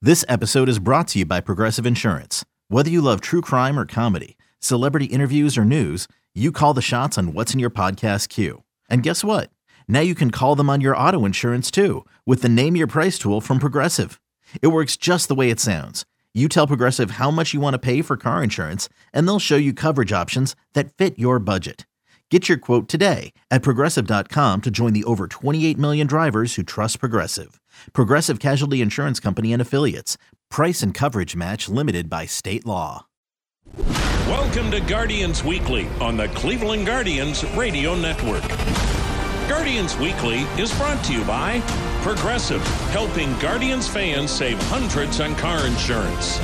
This episode is brought to you by Progressive Insurance. Whether you love true crime or comedy, celebrity interviews or news, you call the shots on what's in your podcast queue. And guess what? Now you can call them on your auto insurance too with the Name Your Price tool from Progressive. It works just the way it sounds. You tell Progressive how much you want to pay for car insurance, and they'll show you coverage options that fit your budget. Get your quote today at Progressive.com to join the over 28 million drivers who trust Progressive. Progressive Casualty Insurance Company and Affiliates. Price and coverage match limited by state law. Welcome to Guardians Weekly on the Cleveland Guardians Radio Network. Guardians Weekly is brought to you by Progressive, helping Guardians fans save hundreds on car insurance.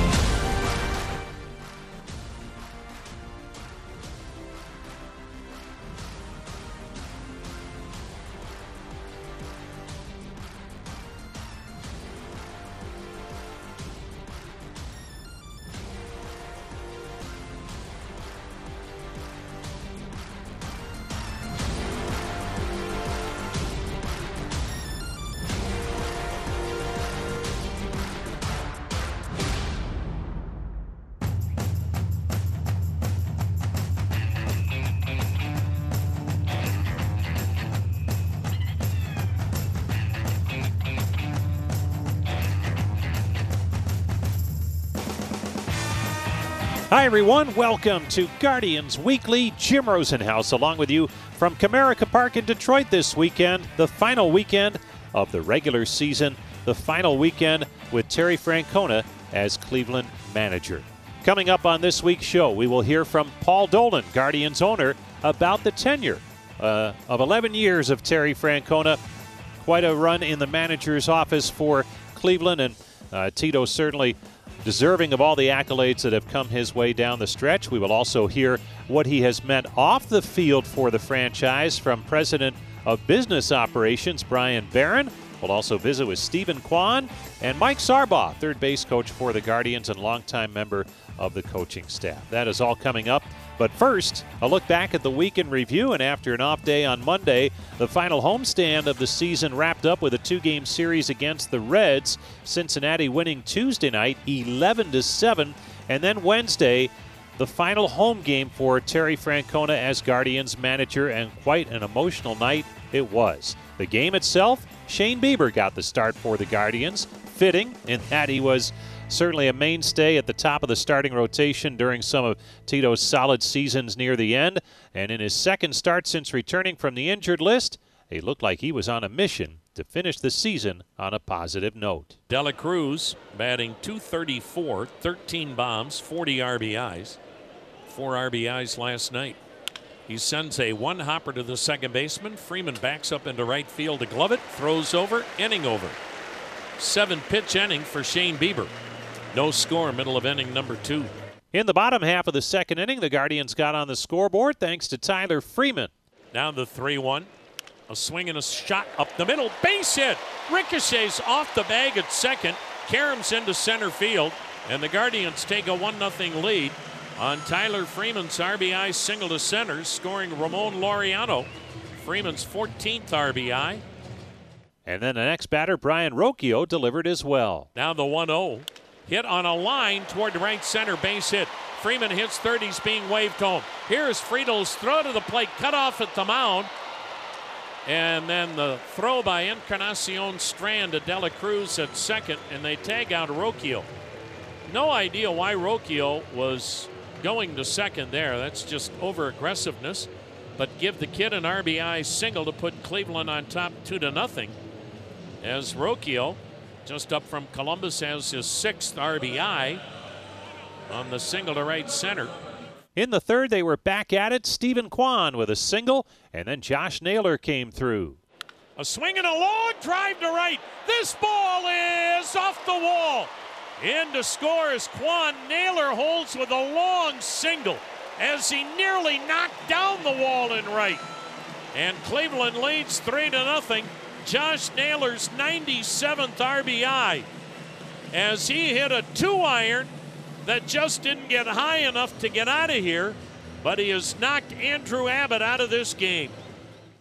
Hi, everyone. Welcome to Guardians Weekly. Jim Rosenhaus along with you from Comerica Park in Detroit this weekend, the final weekend of the regular season, the final weekend with Terry Francona as Cleveland manager. Coming up on this week's show, we will hear from Paul Dolan, Guardians owner, about the tenure of 11 years of Terry Francona. Quite a run in the manager's office for Cleveland, and Tito certainly deserving of all the accolades that have come his way down the stretch. We will also hear what he has meant off the field for the franchise from President of Business Operations, Brian Barron. We'll also visit with Stephen Kwan and Mike Sarbaugh, third base coach for the Guardians and longtime member of the coaching staff. That is all coming up. But first, a look back at the week in review, and after an off day on Monday, the final homestand of the season wrapped up with a two-game series against the Reds, Cincinnati winning Tuesday night 11-7, and then Wednesday, the final home game for Terry Francona as Guardians manager, and quite an emotional night it was. The game itself, Shane Bieber got the start for the Guardians, fitting in that he was certainly a mainstay at the top of the starting rotation during some of Tito's solid seasons near the end. And in his second start since returning from the injured list, it looked like he was on a mission to finish the season on a positive note. De La Cruz batting .234, 13 bombs, 40 RBIs. 4 RBIs last night. He sends a one-hopper to the second baseman. Freeman backs up into right field to glove it, throws over, inning over. 7-pitch inning for Shane Bieber. No score, middle of inning number 2. In the bottom half of the second inning, the Guardians got on the scoreboard thanks to Tyler Freeman. Now the 3-1. A swing and a shot up the middle. Base hit. Ricochets off the bag at second. Caroms into center field. And the Guardians take a 1-0 lead on Tyler Freeman's RBI single to center, scoring Ramon Laureano. Freeman's 14th RBI. And then the next batter, Brian Rocchio, delivered as well. Now the 1-0. Hit on a line toward the right center, base hit. Freeman hits third, he's being waved home. Here's Friedel's throw to the plate, cut off at the mound. And then the throw by Encarnacion Strand to De La Cruz at second, and they tag out Rocchio. No idea why Rocchio was going to second there. That's just over-aggressiveness. But give the kid an RBI single to put Cleveland on top 2-0. As Rocchio, just up from Columbus, has his 6th RBI on the single to right center. In the third, they were back at it. Stephen Kwan with a single, and then Josh Naylor came through. A swing and a long drive to right. This ball is off the wall. In to score is Kwan. Naylor holds with a long single as he nearly knocked down the wall in right. And Cleveland leads 3-0. Josh Naylor's 97th RBI as he hit a 2-iron that just didn't get high enough to get out of here, but he has knocked Andrew Abbott out of this game.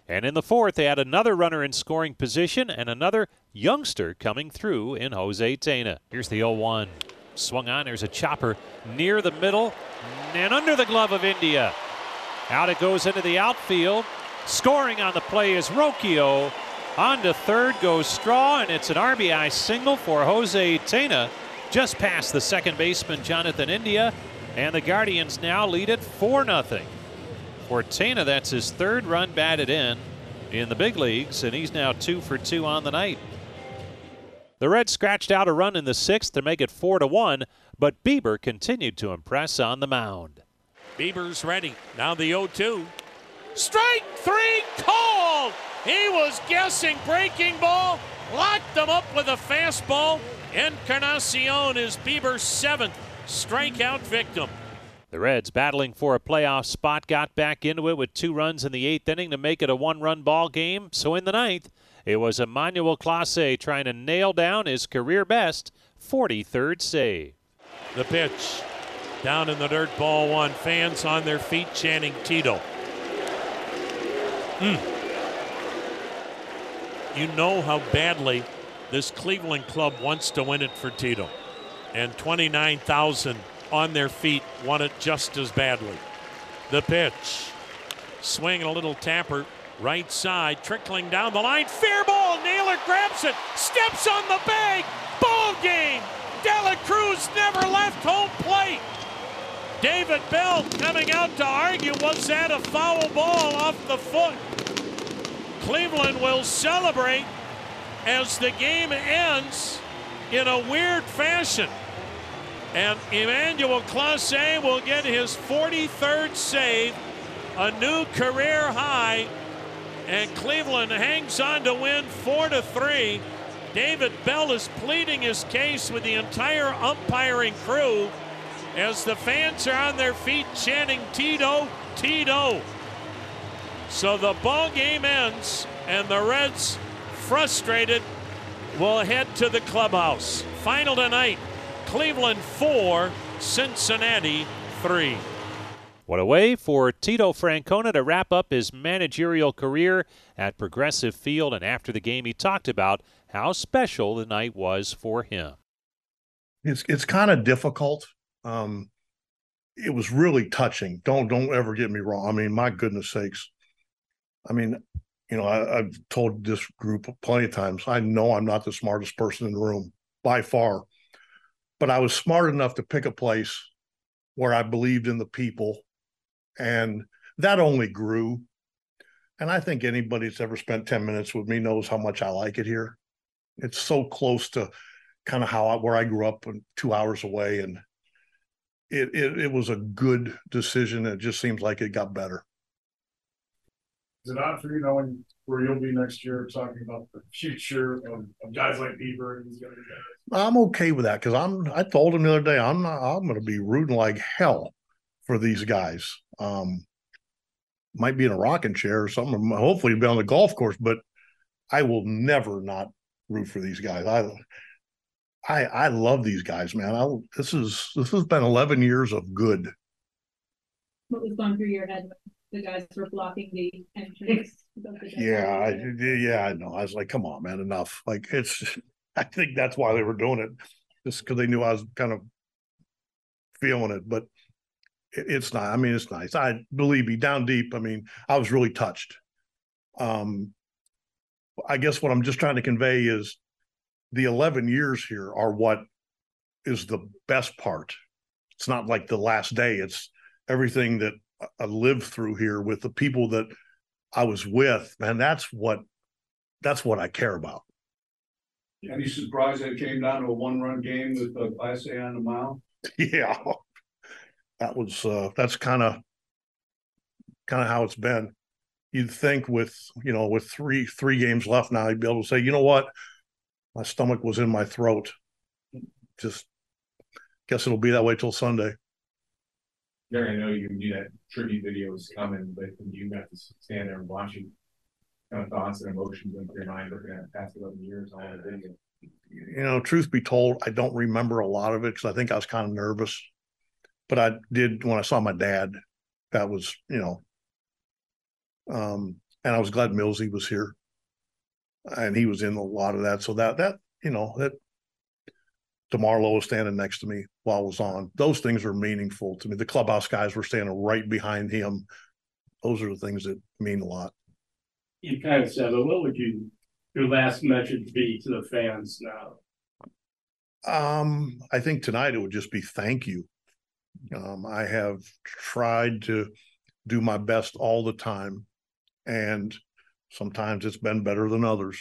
And in the fourth, they had another runner in scoring position and another youngster coming through in Jose Tena. Here's the 0-1. Swung on. There's a chopper near the middle and under the glove of India. Out it goes into the outfield. Scoring on the play is Rocchio. On to third goes Straw, and it's an RBI single for Jose Tena, just past the second baseman, Jonathan India. And the Guardians now lead it 4-0. For Tena, that's his third run batted in the big leagues, and he's now 2 for 2 on the night. The Reds scratched out a run in the sixth to make it 4-1, but Bieber continued to impress on the mound. Bieber's ready. Now the 0-2. Strike three called. He was guessing breaking ball, locked him up with a fastball. Encarnacion is Bieber's 7th strikeout victim. The Reds, battling for a playoff spot, got back into it with 2 runs in the 8th inning to make it a 1-run ball game. So in the 9th, it was Emmanuel Clase trying to nail down his career best 43rd save. The pitch down in the dirt, ball 1. Fans on their feet chanting Tito. You know how badly this Cleveland club wants to win it for Tito. And 29,000 on their feet want it just as badly. The pitch. Swing and a little tapper. Right side, trickling down the line. Fair ball. Naylor grabs it. Steps on the bag. Ball game. Dela Cruz never left home plate. David Bell coming out to argue, was that a foul ball off the foot? Cleveland will celebrate as the game ends in a weird fashion. And Emmanuel Clase will get his 43rd save, a new career high, and Cleveland hangs on to win 4-3. David Bell is pleading his case with the entire umpiring crew as the fans are on their feet chanting Tito, Tito. So the ball game ends, and the Reds, frustrated, will head to the clubhouse. Final tonight, Cleveland 4, Cincinnati 3. What a way for Tito Francona to wrap up his managerial career at Progressive Field. And after the game, he talked about how special the night was for him. It's kind of difficult. It was really touching. Don't ever get me wrong. I mean, my goodness sakes. I mean, you know, I've told this group plenty of times, I know I'm not the smartest person in the room by far, but I was smart enough to pick a place where I believed in the people, and that only grew. And I think anybody that's ever spent 10 minutes with me knows how much I like it here. It's so close to kind of where I grew up, and 2 hours away, and it was a good decision. It just seems like it got better. Is it odd for you knowing where you'll be next year, talking about the future of guys like Bieber and these other guys? I'm okay with that, because I told him the other day I'm going to be rooting like hell for these guys. Might be in a rocking chair or something. Hopefully be on the golf course, but I will never not root for these guys. I love these guys, man. This has been 11 years of good. What was going through your head when the guys were blocking the entrance? Yeah, I know. I was like, come on, man, enough. Like, I think that's why they were doing it, just because they knew I was kind of feeling it. But it's not. I mean, it's nice. I believe me, down deep. I mean, I was really touched. I guess what I'm just trying to convey is the 11 years here are what is the best part. It's not like the last day. It's everything that I lived through here with the people that I was with, man. That's what I care about. Are you surprised that it came down to a 1-run game with Clase on the mound? Yeah, that's kind of how it's been. You'd think with three games left now, you'd be able to say, you know what, my stomach was in my throat. Just guess it'll be that way till Sunday. Gary, I know you knew that tribute video was coming, but when you got to stand there and watch it, kind of thoughts and emotions in your mind looking at the past 11 years, all the video? You know, truth be told, I don't remember a lot of it because I think I was kind of nervous. But I did when I saw my dad. That was, And I was glad Millsy was here, and he was in a lot of that. So that DeMarlo was standing next to me while I was on. Those things are meaningful to me. The clubhouse guys were standing right behind him. Those are the things that mean a lot. You kind of said, what would your last message be to the fans now? I think tonight it would just be thank you. I have tried to do my best all the time, and sometimes it's been better than others.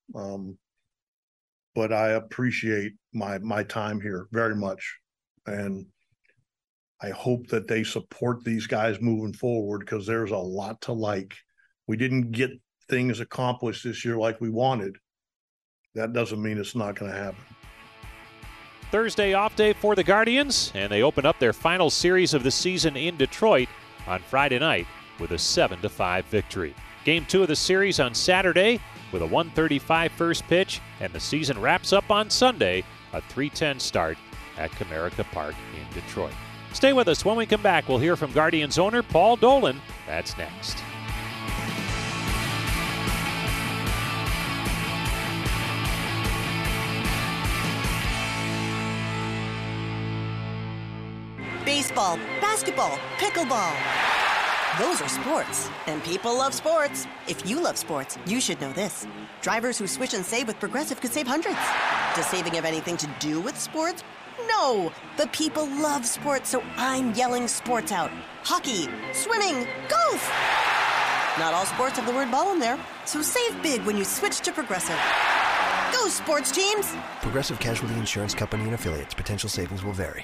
But I appreciate my time here very much, and I hope that they support these guys moving forward, because there's a lot to like. We didn't get things accomplished this year like we wanted. That doesn't mean it's not going to happen. Thursday off day for the Guardians, and they open up their final series of the season in Detroit on Friday night with a 7-5 victory. Game 2 of the series on Saturday with a 1:35 first pitch, and the season wraps up on Sunday, a 3:10 start at Comerica Park in Detroit. Stay with us. When we come back, we'll hear from Guardians owner Paul Dolan. That's next. Baseball, basketball, pickleball. Those are sports, and people love sports. If you love sports, you should know this. Drivers who switch and save with Progressive could save hundreds. Does saving have anything to do with sports? No, but people love sports, so I'm yelling sports out. Hockey, swimming, golf. Not all sports have the word ball in there, so save big when you switch to Progressive. Go sports teams! Progressive Casualty Insurance Company and Affiliates. Potential savings will vary.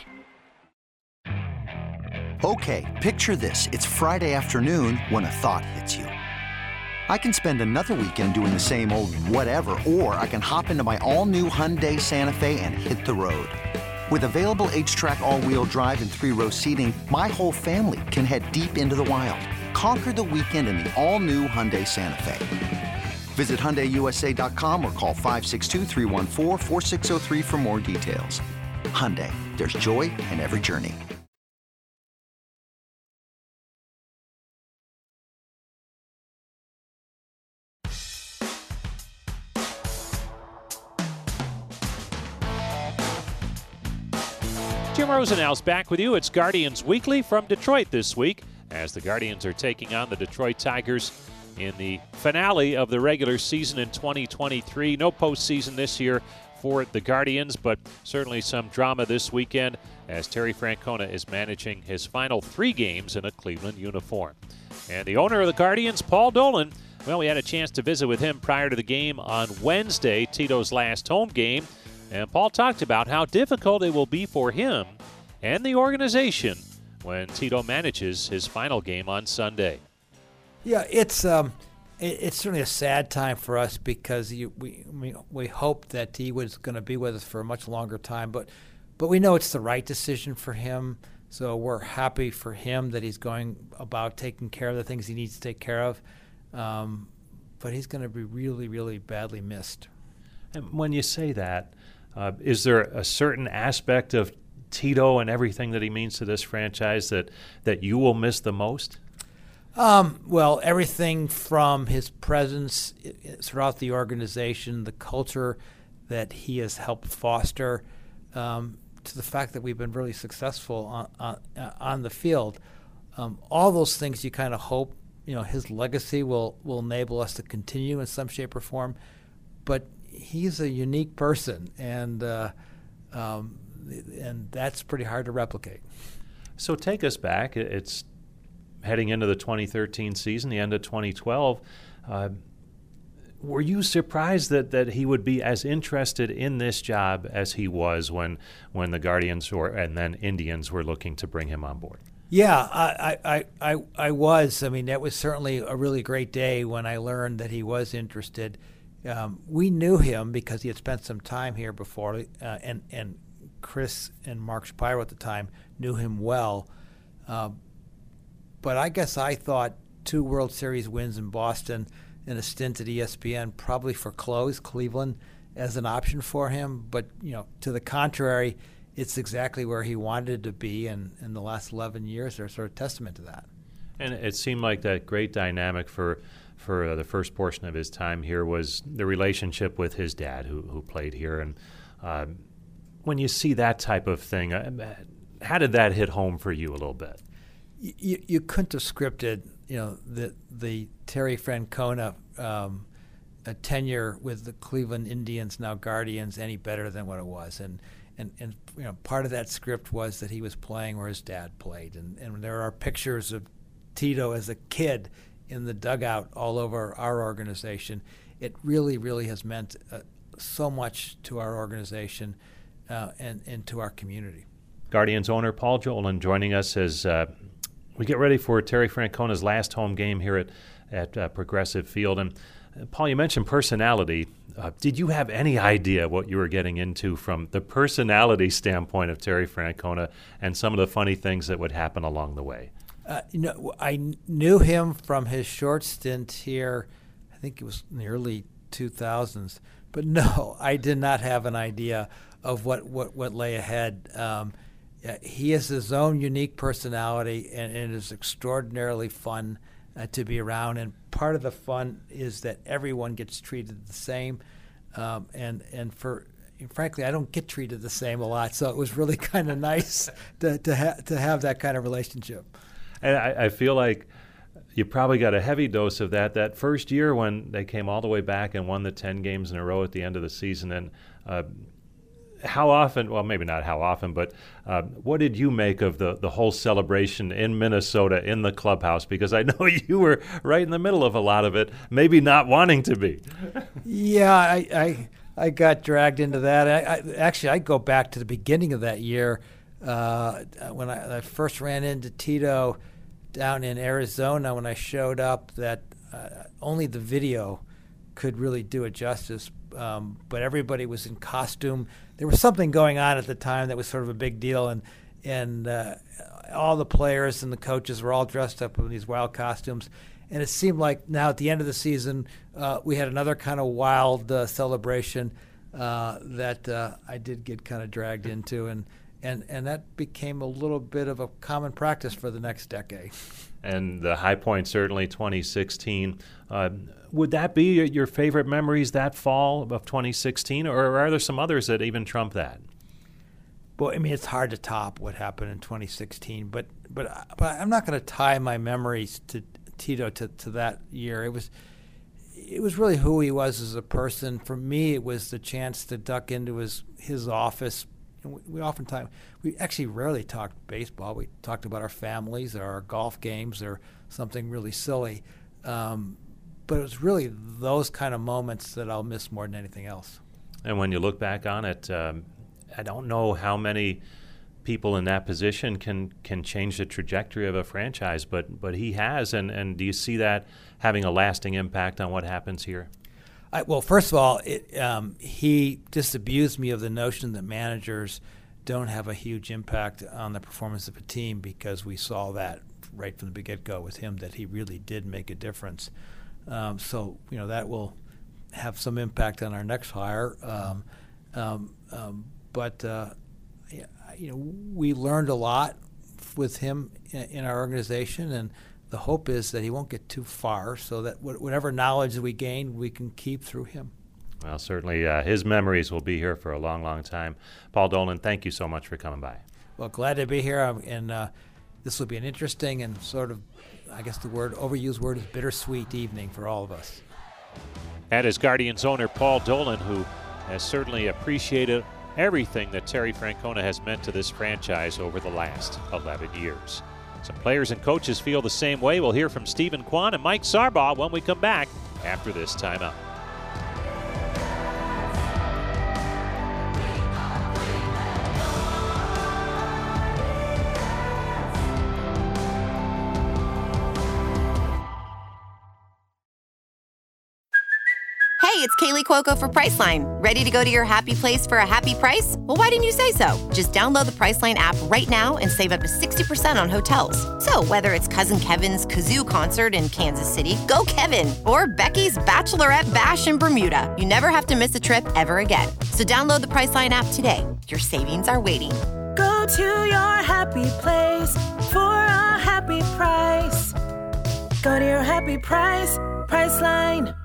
Okay, picture this. It's Friday afternoon when a thought hits you. I can spend another weekend doing the same old whatever, or I can hop into my all-new Hyundai Santa Fe and hit the road. With available H-Track all-wheel drive and 3-row seating, my whole family can head deep into the wild. Conquer the weekend in the all-new Hyundai Santa Fe. Visit HyundaiUSA.com or call 562-314-4603 for more details. Hyundai, there's joy in every journey. Jim Rosenhaus back with you. It's Guardians Weekly from Detroit this week, as the Guardians are taking on the Detroit Tigers in the finale of the regular season in 2023. No postseason this year for the Guardians, but certainly some drama this weekend as Terry Francona is managing his final 3 games in a Cleveland uniform. And the owner of the Guardians, Paul Dolan, well, we had a chance to visit with him prior to the game on Wednesday, Tito's last home game. And Paul talked about how difficult it will be for him and the organization when Tito manages his final game on Sunday. Yeah, it's certainly a sad time for us because we hoped that he was going to be with us for a much longer time, but we know it's the right decision for him. So we're happy for him that he's going about taking care of the things he needs to take care of. But he's going to be really, really badly missed. And when you say that, is there a certain aspect of Tito and everything that he means to this franchise that you will miss the most? Well, everything from his presence throughout the organization, the culture that he has helped foster, to the fact that we've been really successful on the field. All those things you kind of hope, his legacy will enable us to continue in some shape or form. But he's a unique person, and that's pretty hard to replicate. So take us back. It's heading into the 2013 season, the end of 2012. Were you surprised that he would be as interested in this job as he was when the Guardians and then Indians were looking to bring him on board? Yeah, I was. I mean, that was certainly a really great day when I learned that he was interested. We knew him because he had spent some time here before, and Chris and Mark Shapiro at the time knew him well. But I guess I thought 2 World Series wins in Boston and a stint at ESPN probably foreclosed Cleveland as an option for him. But, to the contrary, it's exactly where he wanted to be, and in the last 11 years are sort of testament to that. And it seemed like that great dynamic for for the first portion of his time here was the relationship with his dad, who played here. And when you see that type of thing, how did that hit home for you a little bit? You couldn't have scripted, the Terry Francona a tenure with the Cleveland Indians, now Guardians, any better than what it was. And part of that script was that he was playing where his dad played. And there are pictures of Tito as a kid in the dugout all over our organization. It really, really has meant so much to our organization and to our community. Guardians owner Paul Dolan joining us as we get ready for Terry Francona's last home game here at Progressive Field. And Paul, you mentioned personality. Did you have any idea what you were getting into from the personality standpoint of Terry Francona and some of the funny things that would happen along the way? I knew him from his short stint here. I think it was in the early 2000s. But no, I did not have an idea of what lay ahead. He has his own unique personality, and it is extraordinarily fun to be around. And part of the fun is that everyone gets treated the same. And frankly, I don't get treated the same a lot, so it was really kind of nice to have that kind of relationship. And I feel like you probably got a heavy dose of that first year when they came all the way back and won the 10 games in a row at the end of the season. And how often, well, maybe not how often, but what did you make of the whole celebration in Minnesota in the clubhouse? Because I know you were right in the middle of a lot of it, maybe not wanting to be. Yeah, I got dragged into that. I go back to the beginning of that year when I first ran into Tito down in Arizona when I showed up, that only the video could really do it justice. But everybody was in costume. There was something going on at the time that was sort of a big deal, and all the players and the coaches were all dressed up in these wild costumes. And it seemed like now at the end of the season, we had another kind of wild celebration that I did get kind of dragged into, and that became a little bit of a common practice for the next decade. And the high point, certainly 2016. Would that be your favorite memories that fall of 2016, or are there some others that even trump that? Well, I mean, it's hard to top what happened in 2016, but I'm not going to tie my memories to Tito to that year. It was really who he was as a person. For me, it was the chance to duck into his office. We actually rarely talked baseball. We talked about our families or our golf games or something really silly. But it was really those kind of moments that I'll miss more than anything else. And when you look back on it, I don't know how many people in that position can change the trajectory of a franchise, but he has. And do you see that having a lasting impact on what happens here? Well, first of all, he disabused me of the notion that managers don't have a huge impact on the performance of a team, because we saw that right from the get-go with him, that he really did make a difference. So, that will have some impact on our next hire. But we learned a lot with him in our organization, and the hope is that he won't get too far, so that whatever knowledge that we gain, we can keep through him. Well, certainly his memories will be here for a long, long time. Paul Dolan, thank you so much for coming by. Well, glad to be here, and this will be an interesting and sort of, I guess the overused word is bittersweet evening for all of us. That is Guardians owner Paul Dolan, who has certainly appreciated everything that Terry Francona has meant to this franchise over the last 11 years. Some players and coaches feel the same way. We'll hear from Stephen Kwan and Mike Sarbaugh when we come back after this timeout. Hey, it's Kaylee Cuoco for Priceline. Ready to go to your happy place for a happy price? Well, why didn't you say so? Just download the Priceline app right now and save up to 60% on hotels. So whether it's Cousin Kevin's Kazoo Concert in Kansas City, go Kevin, or Becky's Bachelorette Bash in Bermuda, you never have to miss a trip ever again. So download the Priceline app today. Your savings are waiting. Go to your happy place for a happy price. Go to your happy price, Priceline.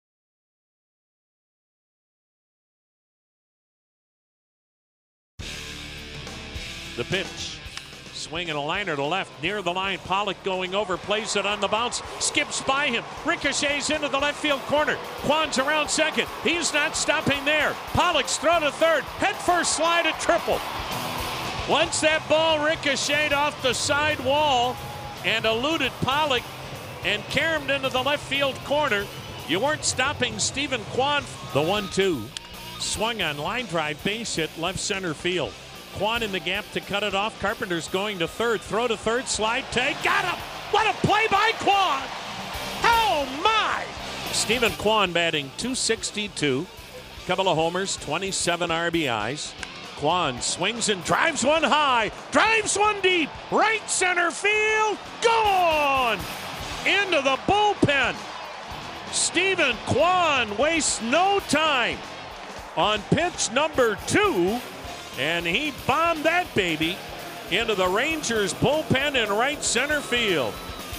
The pitch. Swing and a liner to left, near the line. Pollock going over, plays it on the bounce, skips by him, ricochets into the left field corner. Kwan's around second. He's not stopping there. Pollock's throw to third, head first slide at triple. Once that ball ricocheted off the side wall and eluded Pollock and caromed into the left field corner, you weren't stopping Stephen Kwan. The 1-2. Swung on line drive, base hit, left center field. Kwan in the gap to cut it off. Carpenter's going to third. Throw to third. Slide tag. Got him! What a play by Kwan! Oh my! Stephen Kwan batting .262. Couple of homers, 27 RBIs. Kwan swings and drives one high. Drives one deep. Right center field. Gone! Into the bullpen. Stephen Kwan wastes no time on pitch number 2. And he bombed that baby into the Rangers bullpen in right center field.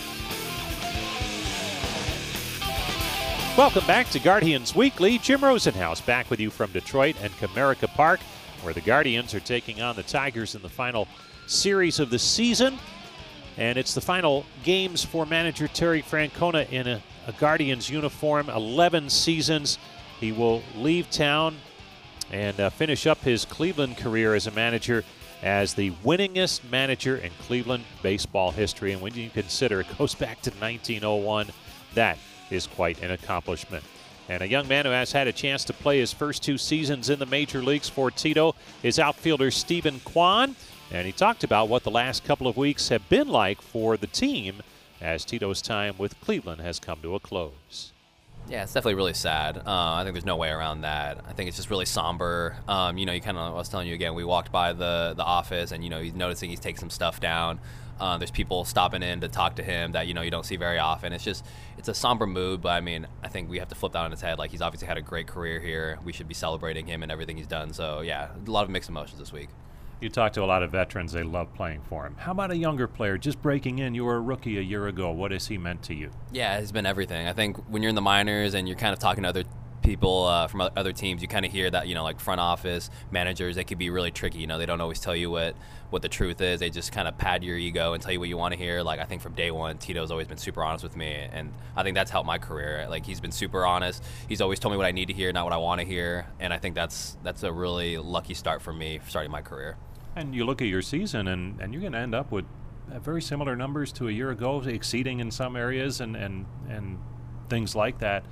Welcome back to Guardians Weekly. Jim Rosenhaus back with you from Detroit and Comerica Park, where the Guardians are taking on the Tigers in the final series of the season. And it's the final games for manager Terry Francona in a Guardians uniform. 11 seasons. He will leave town and finish up his Cleveland career as a manager as the winningest manager in Cleveland baseball history. And when you consider it goes back to 1901, that is quite an accomplishment. And a young man who has had a chance to play his first 2 seasons in the major leagues for Tito is outfielder Stephen Kwan. And he talked about what the last couple of weeks have been like for the team as Tito's time with Cleveland has come to a close. Yeah, it's definitely really sad. I think there's no way around that. I think it's just really somber. You kind of, I was telling you again, we walked by the office and, he's noticing he's taking some stuff down. There's people stopping in to talk to him that, you don't see very often. It's a somber mood, but I think we have to flip that on its head. Like, he's obviously had a great career here. We should be celebrating him and everything he's done. So, yeah, a lot of mixed emotions this week. You talk to a lot of veterans, they love playing for him. How about a younger player just breaking in? You were a rookie a year ago. What has he meant to you? Yeah, it's been everything. I think when you're in the minors and you're kind of talking to other people from other teams, you kind of hear that, like front office managers, they can be really tricky. They don't always tell you what the truth is. They just kind of pad your ego and tell you what you want to hear. Like, I think from day one, Tito's always been super honest with me, and I think that's helped my career. Like, he's been super honest. He's always told me what I need to hear, not what I want to hear, and I think that's a really lucky start for me starting my career. And you look at your season, and you're going to end up with very similar numbers to a year ago, exceeding in some areas and things like that.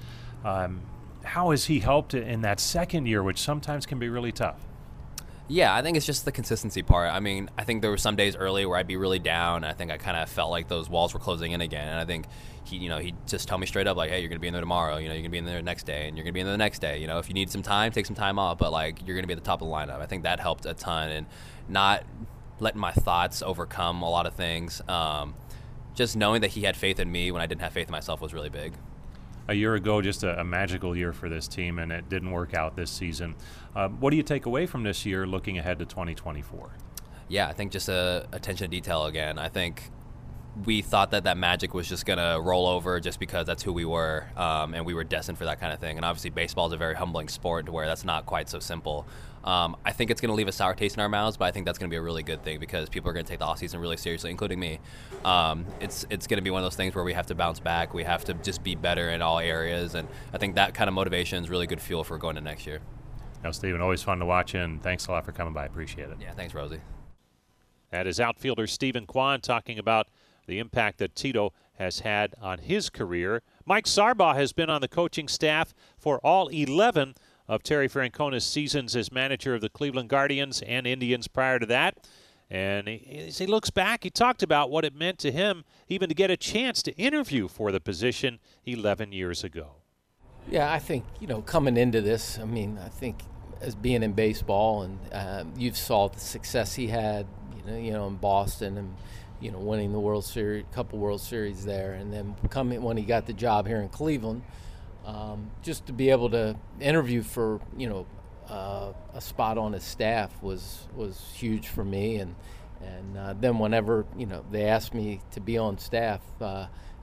How has he helped in that second year, which sometimes can be really tough? Yeah, I think it's just the consistency part. I think there were some days early where I'd be really down. I think I kind of felt like those walls were closing in again. And I think he'd just tell me straight up, like, hey, you're going to be in there tomorrow. You're going to be in there the next day, and you're going to be in there the next day. If you need some time, take some time off. But, you're going to be at the top of the lineup. I think that helped a ton. And not letting my thoughts overcome a lot of things. Just knowing that he had faith in me when I didn't have faith in myself was really big. A year ago, just a magical year for this team, and it didn't work out this season. What do you take away from this year looking ahead to 2024? Yeah, I think just attention to detail again. I think we thought that magic was just going to roll over just because that's who we were, and we were destined for that kind of thing. And obviously baseball is a very humbling sport to where that's not quite so simple. I think it's going to leave a sour taste in our mouths, but I think that's going to be a really good thing because people are going to take the offseason really seriously, including me. It's going to be one of those things where we have to bounce back. We have to just be better in all areas, and I think that kind of motivation is really good fuel for going to next year. Now, Stephen, always fun to watch you, and thanks a lot for coming by. Appreciate it. Yeah, thanks, Rosie. That is outfielder Stephen Kwan talking about the impact that Tito has had on his career. Mike Sarbaugh has been on the coaching staff for all 11 of Terry Francona's seasons as manager of the Cleveland Guardians and Indians prior to that. And as he looks back, he talked about what it meant to him even to get a chance to interview for the position 11 years ago. Yeah, I think, coming into this, I think as being in baseball and you saw the success he had, in Boston and, winning the World Series, couple World Series there. And then when he got the job here in Cleveland, just to be able to interview for, a spot on his staff was huge for me. And then whenever, they asked me to be on staff,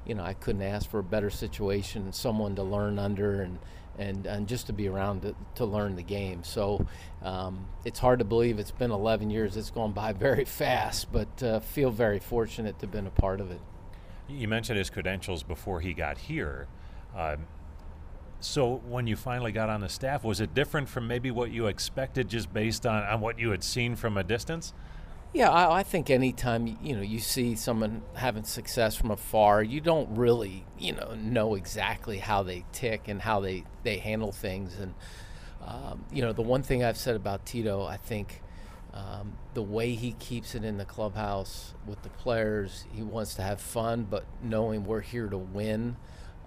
I couldn't ask for a better situation, someone to learn under and just to be around to learn the game. So it's hard to believe it's been 11 years. It's gone by very fast, but feel very fortunate to have been a part of it. You mentioned his credentials before he got here. So when you finally got on the staff, was it different from maybe what you expected just based on what you had seen from a distance? Yeah, I think anytime you see someone having success from afar, you don't really know exactly how they tick and how they handle things. And the one thing I've said about Tito, I think the way he keeps it in the clubhouse with the players, he wants to have fun, but knowing we're here to win.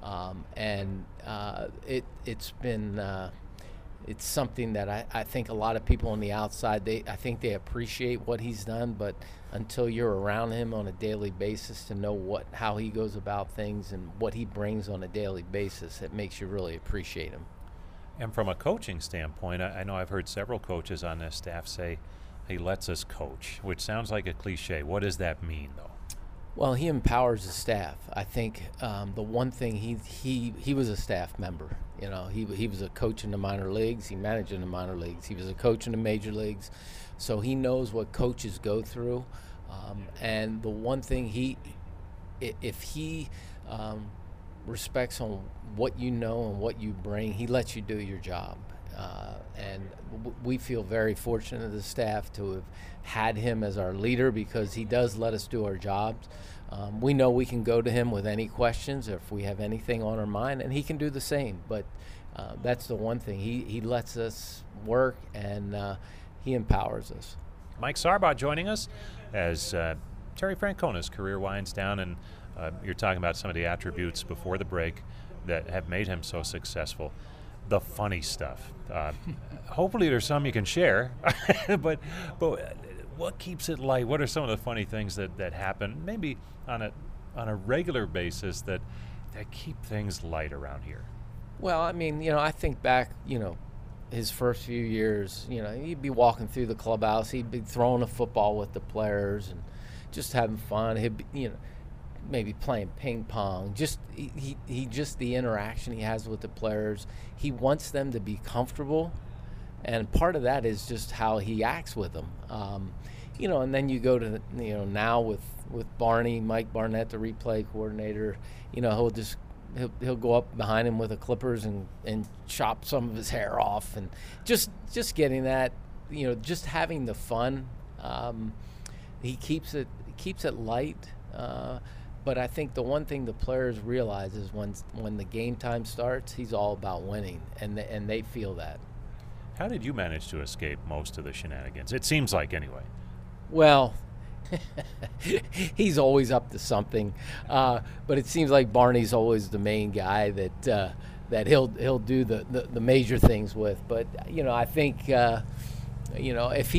It's something that I think a lot of people on the outside, I think they appreciate what he's done, but until you're around him on a daily basis to know how he goes about things and what he brings on a daily basis, it makes you really appreciate him. And from a coaching standpoint, I know I've heard several coaches on this staff say he lets us coach, which sounds like a cliche. What does that mean, though? Well, he empowers the staff. I think the one thing he was a staff member. He was a coach in the minor leagues. He managed in the minor leagues. He was a coach in the major leagues, so he knows what coaches go through. And the one thing if he respects on what you know and what you bring, he lets you do your job. And we feel very fortunate as a staff to have had him as our leader because he does let us do our jobs. We know we can go to him with any questions if we have anything on our mind, and he can do the same. But that's the one thing. He lets us work, and he empowers us. Mike Sarbaugh joining us as Terry Francona's career winds down, and you're talking about some of the attributes before the break that have made him so successful. The funny stuff. Hopefully there's some you can share, but what keeps it light? What are some of the funny things that happen maybe on a regular basis that keep things light around here? Well, I think back, his first few years, he'd be walking through the clubhouse, he'd be throwing a football with the players and just having fun. He'd be, maybe playing ping pong. Just the interaction he has with the players. He wants them to be comfortable, and part of that is just how he acts with them. And then you go to now with Barney, Mike Barnett, the replay coordinator. He'll go up behind him with the clippers and chop some of his hair off, and just getting that, just having the fun. He keeps it light. But I think the one thing the players realize is when the game time starts, he's all about winning, and they feel that. How did you manage to escape most of the shenanigans? It seems like, anyway. Well, he's always up to something, but it seems like Barney's always the main guy that he'll do the major things with. But I think if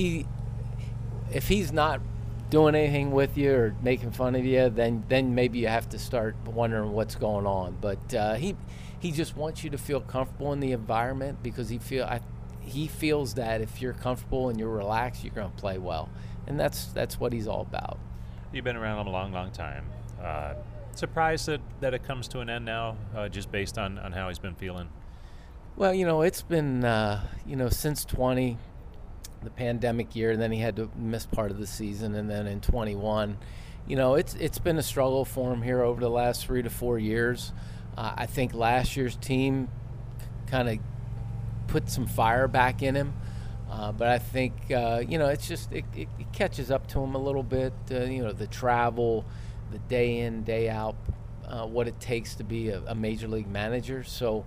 he's not doing anything with you or making fun of you, then maybe you have to start wondering what's going on. But he just wants you to feel comfortable in the environment because he feels that if you're comfortable and you're relaxed, you're going to play well, and that's what he's all about. You've been around him a long, long time. Surprised that it comes to an end now, just based on how he's been feeling? Well, it's been since 20. The pandemic year, and then he had to miss part of the season, and then in 21, it's been a struggle for him here over the last 3 to 4 years. I think last year's team kind of put some fire back in him, but I think it's just it catches up to him a little bit. The travel, the day in, day out, what it takes to be a major league manager. So,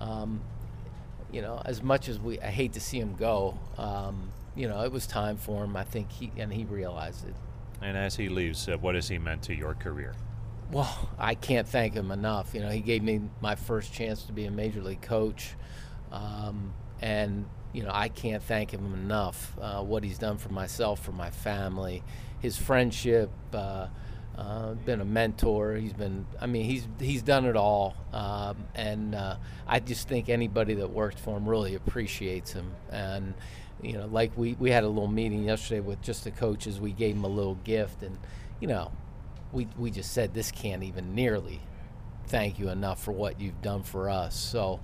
as much as I hate to see him go. It was time for him. I think he realized it. And as he leaves, what has he meant to your career? Well, I can't thank him enough. He gave me my first chance to be a major league coach, and I can't thank him enough. What he's done for myself, for my family, his friendship, been a mentor. He's done it all, and I just think anybody that worked for him really appreciates him. And like we had a little meeting yesterday with just the coaches. We gave him a little gift, and we just said this can't even nearly thank you enough for what you've done for us. So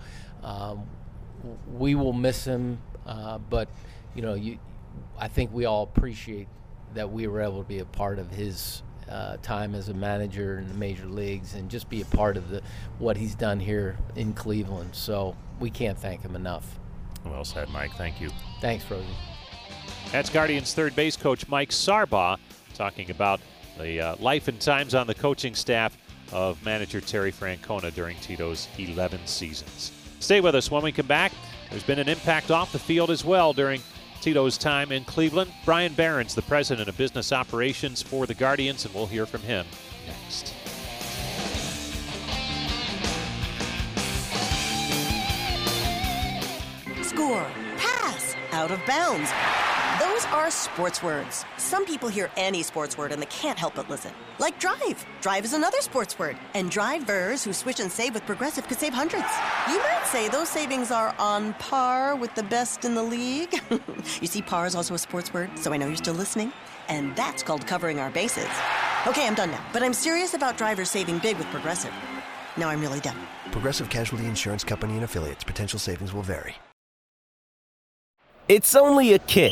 we will miss him, but I think we all appreciate that we were able to be a part of his time as a manager in the major leagues and just be a part of what he's done here in Cleveland. So we can't thank him enough. Well said, Mike. Thank you. Thanks, Rosie. That's Guardians third base coach Mike Sarbaugh talking about the life and times on the coaching staff of manager Terry Francona during Tito's 11 seasons. Stay with us. When we come back, there's been an impact off the field as well during Tito's time in Cleveland. Brian Barron's the president of business operations for the Guardians, and we'll hear from him next. Score, pass, out of bounds. Those are sports words. Some people hear any sports word and they can't help but listen. Like drive. Drive is another sports word. And drivers who switch and save with Progressive could save hundreds. You might say those savings are on par with the best in the league. You see, par is also a sports word, so I know you're still listening. And that's called covering our bases. Okay, I'm done now. But I'm serious about drivers saving big with Progressive. Now I'm really done. Progressive Casualty Insurance Company and Affiliates. Potential savings will vary. It's only a kick.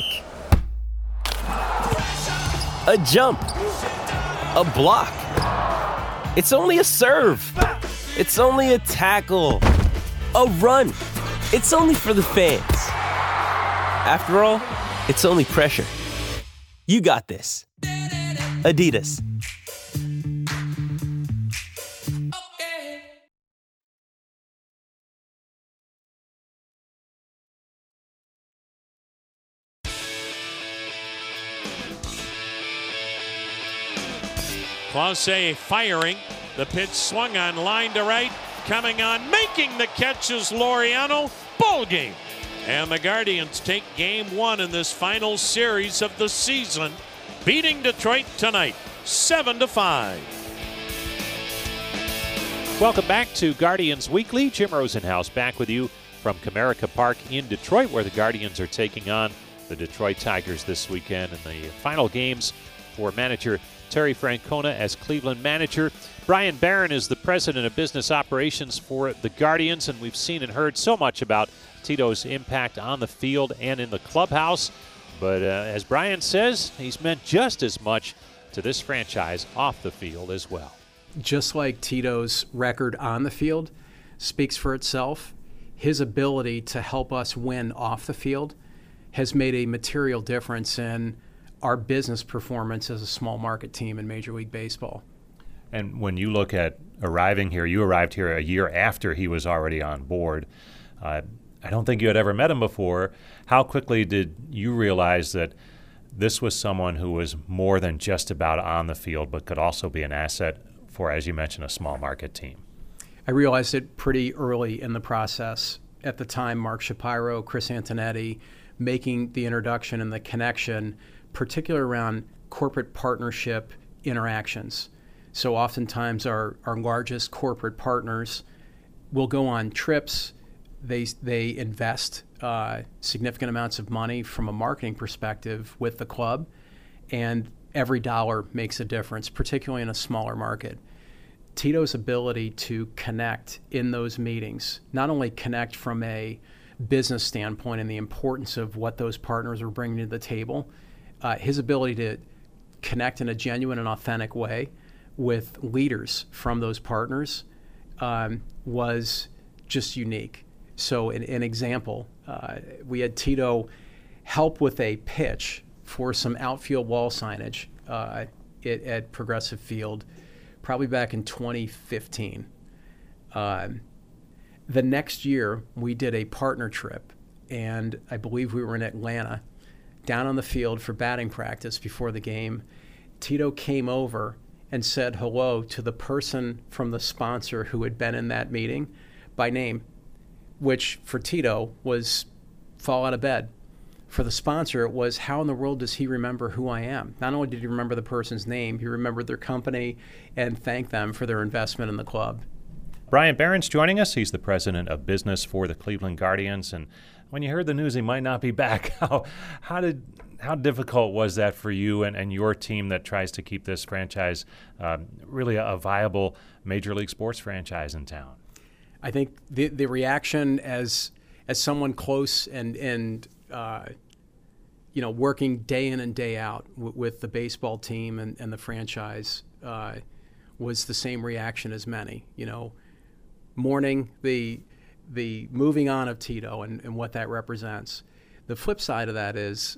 A jump, a block. It's only a serve. It's only a tackle, a run. It's only for the fans. After all, it's only pressure. You got this. Adidas. Clase firing. The pitch swung on, line to right. Coming on, making the catch is Laureano. Ball game. And the Guardians take game one in this final series of the season, beating Detroit tonight, 7-5. Welcome back to Guardians Weekly. Jim Rosenhaus back with you from Comerica Park in Detroit, where the Guardians are taking on the Detroit Tigers this weekend in the final games for manager Terry Francona as Cleveland manager. Brian Barron is the president of business operations for the Guardians, and we've seen and heard so much about Tito's impact on the field and in the clubhouse. But as Brian says, he's meant just as much to this franchise off the field as well. Just like Tito's record on the field speaks for itself, his ability to help us win off the field has made a material difference in our business performance as a small market team in Major League Baseball. And when you look at arriving here, you arrived here a year after he was already on board. I don't think you had ever met him before. How quickly did you realize that this was someone who was more than just about on the field, but could also be an asset for, as you mentioned, a small market team? I realized it pretty early in the process. At the time, Mark Shapiro, Chris Antonetti, making the introduction and the connection, particularly around corporate partnership interactions. So oftentimes our largest corporate partners will go on trips. They invest significant amounts of money from a marketing perspective with the club, and every dollar makes a difference, particularly in a smaller market. Tito's ability to connect in those meetings, not only connect from a business standpoint and the importance of what those partners are bringing to the table, his ability to connect in a genuine and authentic way with leaders from those partners was just unique. So an example, we had Tito help with a pitch for some outfield wall signage at Progressive Field, probably back in 2015. The next year, we did a partner trip, and I believe we were in Atlanta, down on the field for batting practice before the game. Tito came over and said hello to the person from the sponsor who had been in that meeting by name, which for Tito was fall out of bed. For the sponsor, it was, how in the world does he remember who I am? Not only did he remember the person's name, he remembered their company and thanked them for their investment in the club. Brian Barron's joining us. He's the president of business for the Cleveland Guardians. And when you heard the news he might not be back, how did How difficult was that for you and your team that tries to keep this franchise really a viable Major League Sports franchise in town? I think the reaction as someone close and working day in and day out with the baseball team and the franchise was the same reaction as many. Mourning the moving on of Tito and what that represents. The flip side of that is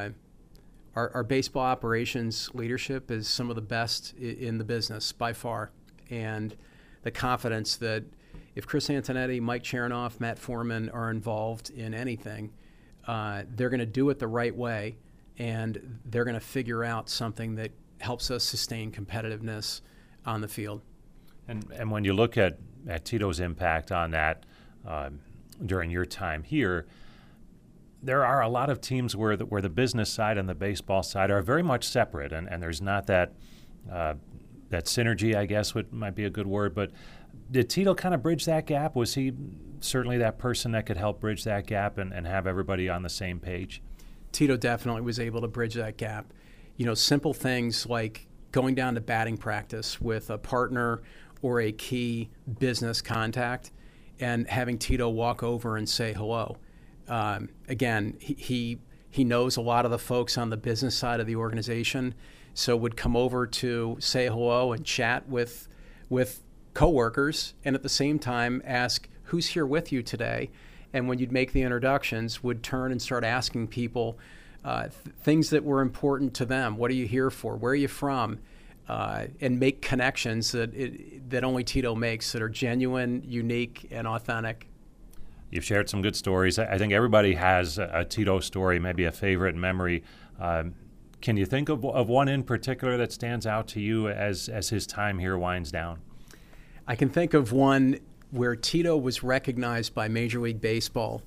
our baseball operations leadership is some of the best in the business by far, and the confidence that if Chris Antonetti, Mike Chernoff, Matt Foreman are involved in anything, they're going to do it the right way, and they're going to figure out something that helps us sustain competitiveness on the field. And when you look at Tito's impact on that during your time here, there are a lot of teams where the business side and the baseball side are very much separate, and there's not that synergy, I guess might be a good word. But did Tito kind of bridge that gap? Was he certainly that person that could help bridge that gap and have everybody on the same page? Tito definitely was able to bridge that gap. Simple things like going down to batting practice with a partner or a key business contact and having Tito walk over and say hello. Again, he knows a lot of the folks on the business side of the organization, so would come over to say hello and chat with coworkers, and at the same time ask, who's here with you today? And when you'd make the introductions, would turn and start asking people things that were important to them. What are you here for? Where are you from? And make connections that only Tito makes, that are genuine, unique, and authentic. You've shared some good stories. I think everybody has a Tito story, maybe a favorite memory. Can you think of one in particular that stands out to you as his time here winds down? I can think of one where Tito was recognized by Major League Baseball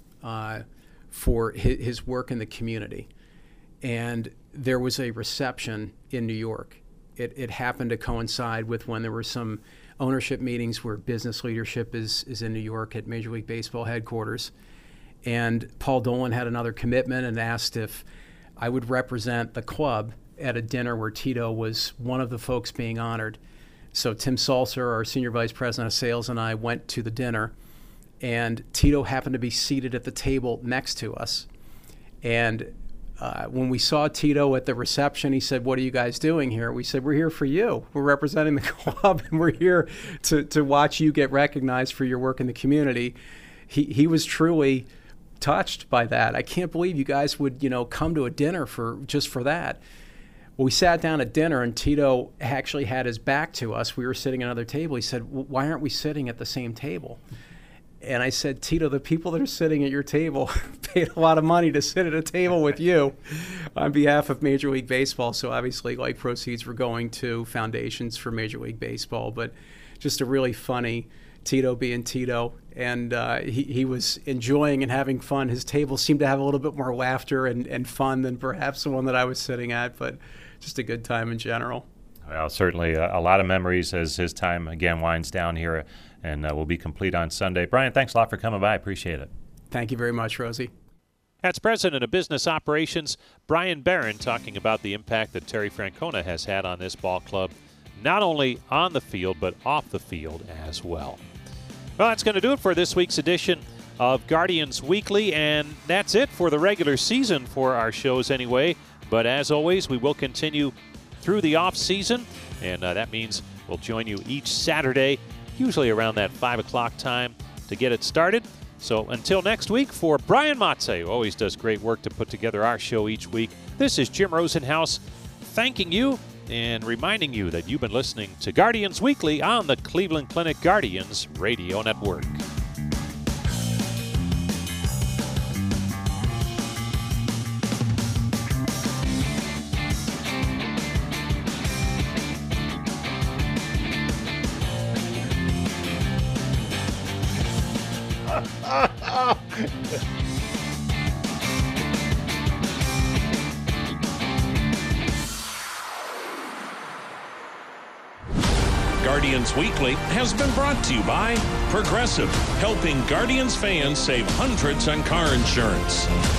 for his work in the community. And there was a reception in New York. It happened to coincide with when there were some ownership meetings where business leadership is in New York at Major League Baseball headquarters. And Paul Dolan had another commitment and asked if I would represent the club at a dinner where Tito was one of the folks being honored. So Tim Salser, our senior vice president of sales, and I went to the dinner, and Tito happened to be seated at the table next to us. And when we saw Tito at the reception, he said, "What are you guys doing here?" We said, "We're here for you. We're representing the club, and we're here to watch you get recognized for your work in the community." He was truly touched by that. I can't believe you guys would, come to a dinner just for that. Well, we sat down at dinner, and Tito actually had his back to us. We were sitting at another table. He said, "Why aren't we sitting at the same table?" And I said, "Tito, the people that are sitting at your table paid a lot of money to sit at a table with you on behalf of Major League Baseball." So obviously, proceeds were going to foundations for Major League Baseball. But just a really funny Tito being Tito. And he was enjoying and having fun. His table seemed to have a little bit more laughter and fun than perhaps the one that I was sitting at. But just a good time in general. Well, certainly a lot of memories as his time, again, winds down here and will be complete on Sunday. Brian, thanks a lot for coming by. I appreciate it. Thank you very much, Rosie. That's President of Business Operations, Brian Barron, talking about the impact that Terry Francona has had on this ball club, not only on the field, but off the field as well. Well, that's going to do it for this week's edition of Guardians Weekly, and that's it for the regular season for our shows anyway. But as always, we will continue through the off season, and that means we'll join you each Saturday, usually around that 5 o'clock time, to get it started. So until next week, for Brian Matze, who always does great work to put together our show each week, this is Jim Rosenhaus thanking you and reminding you that you've been listening to Guardians Weekly on the Cleveland Clinic Guardians Radio Network. Guardians Weekly has been brought to you by Progressive, helping Guardians fans save hundreds on car insurance.